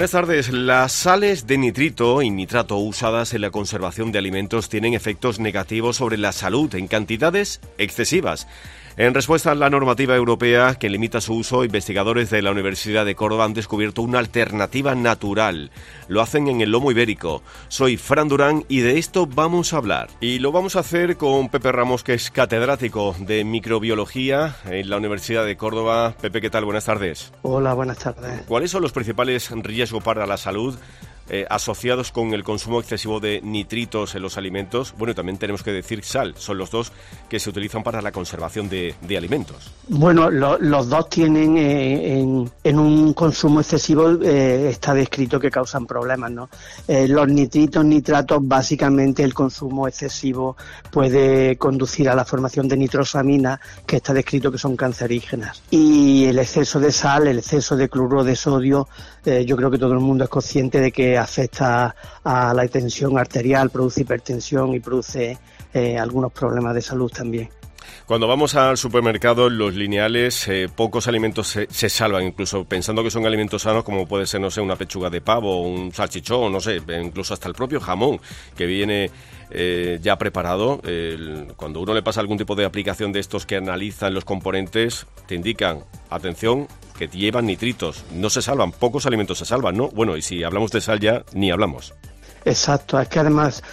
Buenas tardes. Las sales de nitrito y nitrato usadas en la conservación de alimentos tienen efectos negativos sobre la salud en cantidades excesivas. En respuesta a la normativa europea que limita su uso, investigadores de la Universidad de Córdoba han descubierto una alternativa natural. Lo hacen en el lomo ibérico. Soy Fran Durán y de esto vamos a hablar. Y lo vamos a hacer con Pepe Ramos, que es catedrático de microbiología en la Universidad de Córdoba. Pepe, ¿qué tal? Buenas tardes. Hola, buenas tardes. ¿Cuáles son los principales riesgos para la salud asociados con el consumo excesivo de nitritos en los alimentos? Bueno, también tenemos que decir sal, son los dos que se utilizan para la conservación de alimentos. Bueno, los dos tienen en un consumo excesivo, está descrito que causan problemas, ¿no? Los nitratos, básicamente el consumo excesivo puede conducir a la formación de nitrosamina, que está descrito que son cancerígenas. Y el exceso de sal, el exceso de cloruro de sodio, yo creo que todo el mundo es consciente de que afecta a la tensión arterial, produce hipertensión y produce algunos problemas de salud también. Cuando vamos al supermercado, los lineales, pocos alimentos se salvan, incluso pensando que son alimentos sanos, como puede ser, no sé, una pechuga de pavo, un salchichón, no sé, incluso hasta el propio jamón, que viene ya preparado. Cuando uno le pasa algún tipo de aplicación de estos que analizan los componentes, te indican, atención, que llevan nitritos. No se salvan, pocos alimentos se salvan, ¿no? Bueno, y si hablamos de sal ya, ni hablamos. Exacto, es que además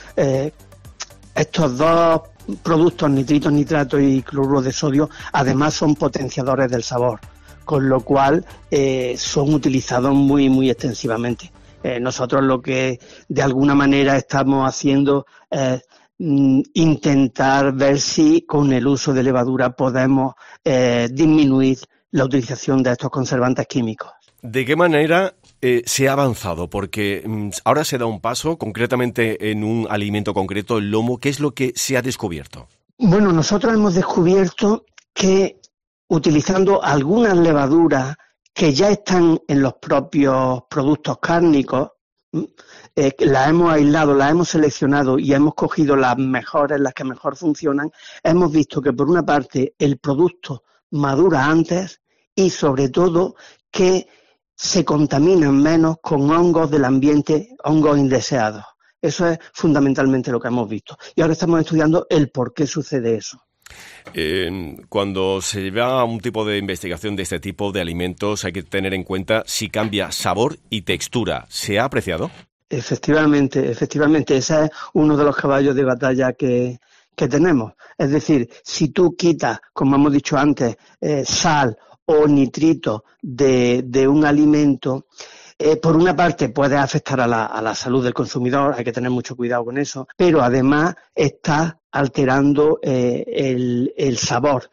estos dos productos, nitritos, nitratos y cloruro de sodio, además son potenciadores del sabor, con lo cual son utilizados muy, muy extensivamente. Nosotros lo que de alguna manera estamos haciendo es intentar ver si con el uso de levadura podemos disminuir la utilización de estos conservantes químicos. ¿De qué manera se ha avanzado? Porque ahora se da un paso, concretamente en un alimento concreto, el lomo. ¿Qué es lo que se ha descubierto? Bueno, nosotros hemos descubierto que utilizando algunas levaduras que ya están en los propios productos cárnicos, las hemos aislado, las hemos seleccionado y hemos cogido las mejores, las que mejor funcionan. Hemos visto que por una parte el producto madura antes y sobre todo que se contaminan menos con hongos del ambiente, hongos indeseados. Eso es fundamentalmente lo que hemos visto. Y ahora estamos estudiando el por qué sucede eso. Cuando se lleva a un tipo de investigación de este tipo de alimentos, hay que tener en cuenta si cambia sabor y textura. ¿Se ha apreciado? Efectivamente. Ese es uno de los caballos de batalla que tenemos. Es decir, si tú quitas, como hemos dicho antes, sal o nitrito de un alimento, por una parte puede afectar a la salud del consumidor, hay que tener mucho cuidado con eso, pero además está alterando el sabor,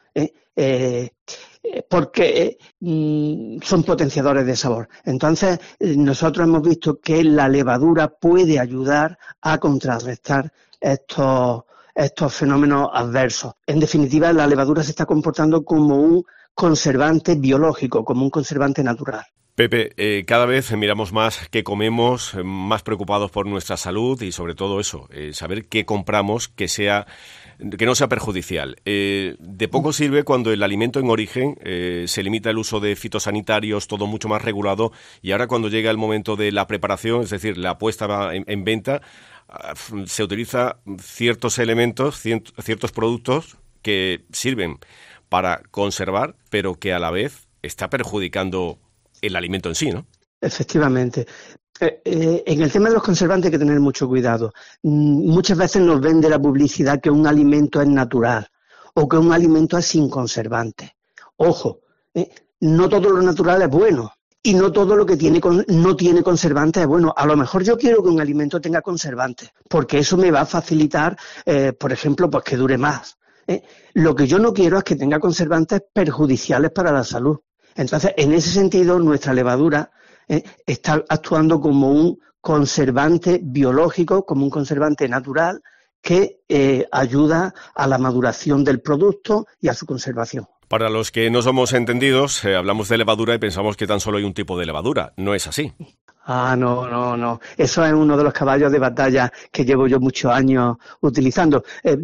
porque son potenciadores de sabor. Entonces, nosotros hemos visto que la levadura puede ayudar a contrarrestar estos fenómenos adversos. En definitiva, la levadura se está comportando como un conservante biológico, como un conservante natural. Pepe, cada vez miramos más qué comemos, más preocupados por nuestra salud y sobre todo eso, saber qué compramos que no sea perjudicial. De poco sirve cuando el alimento en origen se limita el uso de fitosanitarios, todo mucho más regulado, y ahora cuando llega el momento de la preparación, es decir, la puesta en venta, se utiliza ciertos elementos, ciertos productos que sirven para conservar, pero que a la vez está perjudicando el alimento en sí, ¿no? Efectivamente. En el tema de los conservantes hay que tener mucho cuidado. Muchas veces nos vende la publicidad que un alimento es natural o que un alimento es sin conservantes. Ojo, no todo lo natural es bueno y no todo lo que no tiene conservantes es bueno. A lo mejor yo quiero que un alimento tenga conservantes porque eso me va a facilitar, por ejemplo, pues que dure más. Lo que yo no quiero es que tenga conservantes perjudiciales para la salud. Entonces, en ese sentido, nuestra levadura está actuando como un conservante biológico, como un conservante natural que ayuda a la maduración del producto y a su conservación. Para los que no somos entendidos, hablamos de levadura y pensamos que tan solo hay un tipo de levadura. No es así. No, no, no. Eso es uno de los caballos de batalla que llevo yo muchos años utilizando.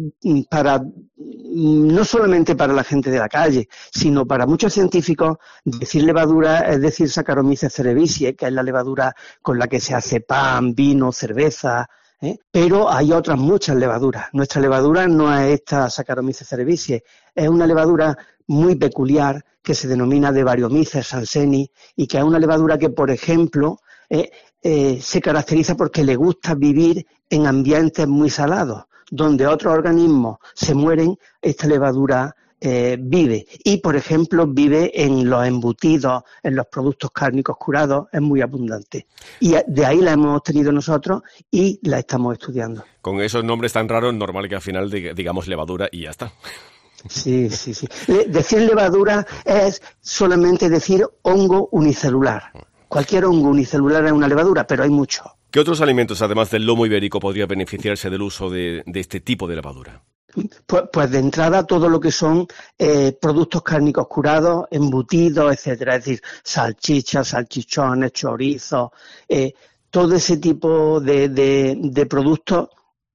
No solamente para la gente de la calle, sino para muchos científicos, decir levadura es decir Saccharomyces cerevisiae, que es la levadura con la que se hace pan, vino, cerveza, ¿eh? Pero hay otras muchas levaduras. Nuestra levadura no es esta Saccharomyces cerevisiae, es una levadura muy peculiar que se denomina de Variomyces sanseni y que es una levadura que, por ejemplo, se caracteriza porque le gusta vivir en ambientes muy salados, donde otros organismos se mueren, esta levadura vive. Y, por ejemplo, vive en los embutidos, en los productos cárnicos curados, es muy abundante. Y de ahí la hemos obtenido nosotros y la estamos estudiando. Con esos nombres tan raros, normal que al final digamos levadura y ya está. Sí, sí, sí. Decir levadura es solamente decir hongo unicelular. Cualquier hongo unicelular es una levadura, pero hay muchos. ¿Qué otros alimentos, además del lomo ibérico, podría beneficiarse del uso de este tipo de levadura? Pues de entrada todo lo que son productos cárnicos curados, embutidos, etcétera. Es decir, salchichas, salchichones, chorizos, todo ese tipo de productos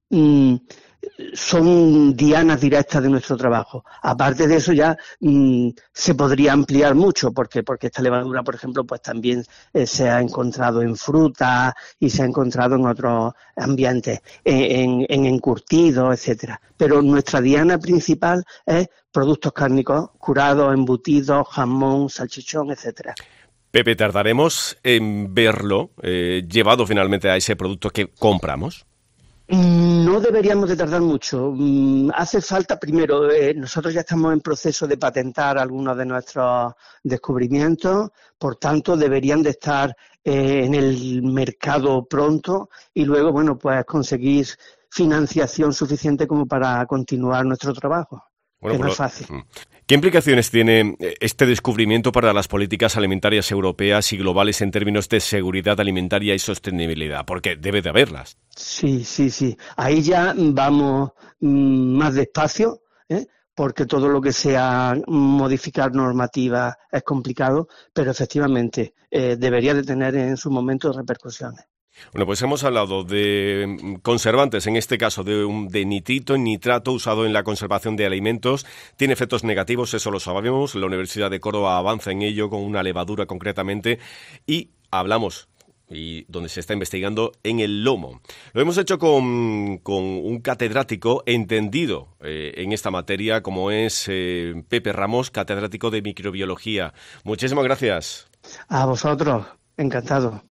son dianas directas de nuestro trabajo. Aparte de eso ya se podría ampliar mucho porque esta levadura, por ejemplo, pues también se ha encontrado en frutas y se ha encontrado en otros ambientes, en encurtidos, etcétera. Pero nuestra diana principal es productos cárnicos curados, embutidos, jamón, salchichón, etcétera. Pepe, ¿tardaremos en verlo llevado finalmente a ese producto que compramos? No deberíamos de tardar mucho. Hace falta, primero, nosotros ya estamos en proceso de patentar algunos de nuestros descubrimientos, por tanto deberían de estar en el mercado pronto y luego, bueno, pues conseguir financiación suficiente como para continuar nuestro trabajo. Bueno, que no es fácil. ¿Qué implicaciones tiene este descubrimiento para las políticas alimentarias europeas y globales en términos de seguridad alimentaria y sostenibilidad? Porque debe de haberlas. Sí, sí, sí. Ahí ya vamos más despacio, porque todo lo que sea modificar normativa es complicado, pero efectivamente debería de tener en su momento repercusiones. Bueno, pues hemos hablado de conservantes, en este caso de nitrito y nitrato usado en la conservación de alimentos. Tiene efectos negativos, eso lo sabemos. La Universidad de Córdoba avanza en ello con una levadura concretamente y hablamos, y donde se está investigando, en el lomo. Lo hemos hecho con un catedrático entendido en esta materia, como es Pepe Ramos, catedrático de microbiología. Muchísimas gracias. A vosotros, encantado.